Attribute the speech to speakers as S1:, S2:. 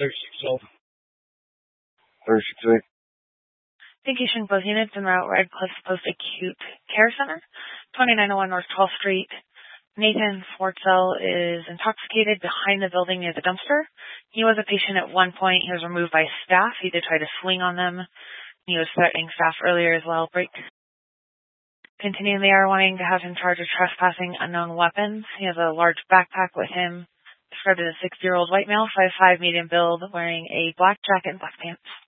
S1: 36.
S2: Vacation both units en route Red Cliffs Post-Acute Care Center, 2901 North 12th Street. Nathan Fortzel is intoxicated behind the building near the dumpster. He was a patient at one point. He was removed by staff. He did try to swing on them. He was threatening staff earlier as well. Break. Continuing, they are wanting to have him charged with trespassing unknown weapons. He has a large backpack with him. Described as a 60-year-old white male, 5'5", medium build, wearing a black jacket and black pants.